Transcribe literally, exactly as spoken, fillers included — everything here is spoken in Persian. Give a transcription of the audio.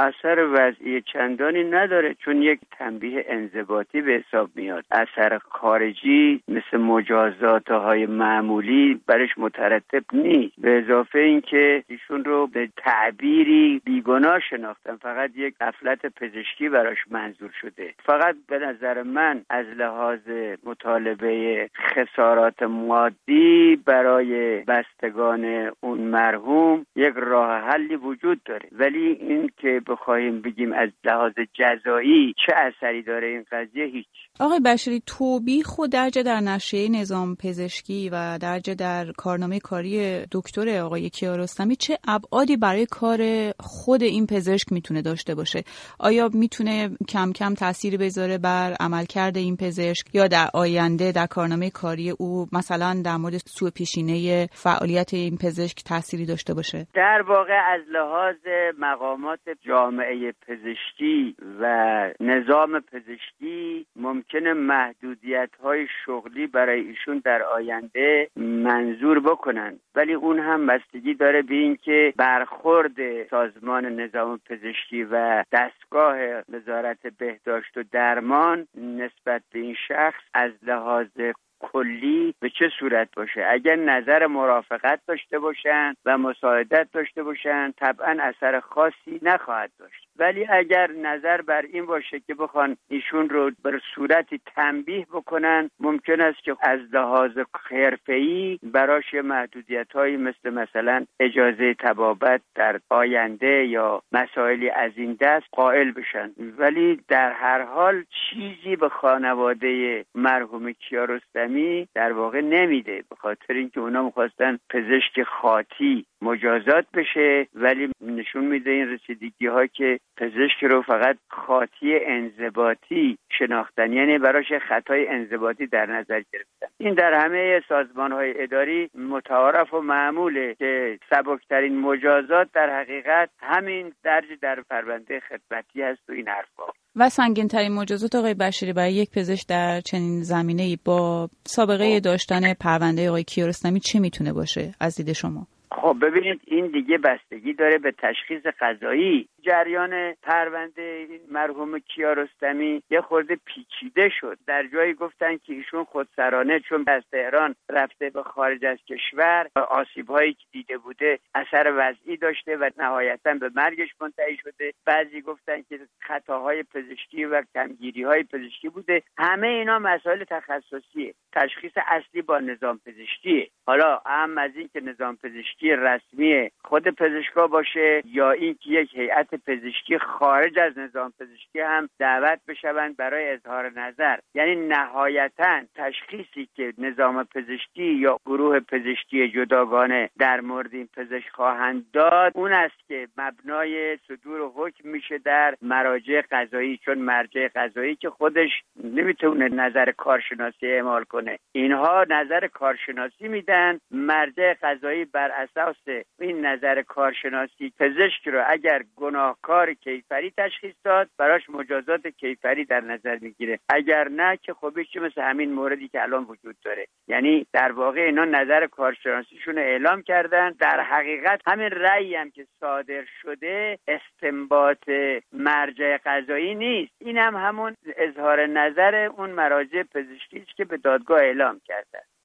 اثر وضعی چندانی نداره، چون یک تنبیه انضباطی به حساب میاد. اثر خارجی مثل مجازات های معمولی برش مترتب نیست. به اضافه اینکه ایشون رو به تعبیری بیگناه شناختن، فقط یک غفلت پزشکی براش منظور شده. فقط به نظر من از لحاظ مطالبه خسارات مادی برای بستگان اون مرحوم یک راه حلی وجود داره، ولی این که بخوایم بگیم از لحاظ جزایی چه اثری داره این قضیه، هیچ. آقای بشیری، توبیخ و درجه در نشریه نظام پزشکی و درجه در کارنامه کاری دکتر آقای کیارستمی چه ابعادی برای کار خود این پزشک میتونه داشته باشه؟ آیا میتونه کم کم تأثیری بذاره بر عملکرد این پزشک یا در آینده در کارنامه کاری او مثلا در مورد سوء پیشینه فعالیت این پزشک تأثیری داشته باشه؟ در واقع از لحاظ مقامات جامعه پزشکی و نظام پزشکی ممکنه محدودیت‌های شغلی برای ایشون در آینده منظور بکنن، ولی اون هم بستگی داره به این که برخورد سازمان نظام پزشکی و دستگاه وزارت بهداشت و درمان نسبت به این شخص از لحاظ کلی به چه صورت باشه. اگر نظر مرافقت داشته باشن و مساعدت داشته باشن طبعا اثر خاصی نخواهد داشت، ولی اگر نظر بر این باشه که بخوان ایشون رو بر صورتی تنبیه بکنن، ممکن است که از لحاظ حرفه‌ای براش محدودیت‌هایی مثل مثلا اجازه طبابت در آینده یا مسائلی از این دست قائل بشن. ولی در هر حال چیزی به خانواده مرحوم کیارستمی در واقع نمیده، به خاطر اینکه اونا می‌خواستن پزشک خاطی مجازات بشه، ولی نشون میده این رسیدگی ها که پزشک رو فقط خاطی انضباطی شناختن، یعنی براش خطای انضباطی در نظر گرفتن. این در همه سازمان های اداری متعارف و معموله که سبکترین مجازات در حقیقت همین درج در پرونده خدمتی هست و این حرفا. و سنگین ترین مجازات آقای بشیری برای یک پزشک در چنین زمینه‌ای با سابقه داشتن پرونده آقای کیارستمی چه میتونه باشه از دید شما؟ خب ببینید، این دیگه بستگی داره به تشخیص قضایی. جریان پرونده مرحوم کیارستمی یه خورده پیچیده شد. در جایی گفتن که ایشون خودسرانه چون از تهران رفته به خارج از کشور آسیب‌هایی که دیده بوده اثر وضعی داشته و نهایتاً به مرگش منتهی شده. بعضی گفتن که خطاهای پزشکی و کمگیری‌های پزشکی بوده. همه اینا مسائل تخصصیه. تشخیص اصلی با نظام پزشکیه. حالا اهم از این که نظام پزشکی رسمی خود پزشکا باشه یا این که یک هیئت پزشکی خارج از نظام پزشکی هم دعوت بشوند برای اظهار نظر، یعنی نهایتاً تشخیصی که نظام پزشکی یا گروه پزشکی جداگانه در مورد این پزشک خواهند داد اون است که مبنای صدور حکم میشه در مراجع قضایی، چون مرجع قضایی که خودش نمیتونه نظر کارشناسی اعمال کنه، اینها نظر کارشناسی میدن. مرجع قضایی بر اساس این نظر کارشناسی پزشک رو اگر گناهکار کیفری تشخیص داد براش مجازات کیفری در نظر میگیره، اگر نه که خب چه مثل همین موردی که الان وجود داره. یعنی در واقع اینا نظر کارشناسیشون اعلام کردن. در حقیقت همین رأیی هم که صادر شده استنباط مرجع قضایی نیست، این هم همون اظهار نظر اون مراجع پزشکی است که به دادگاه اعلام کردن.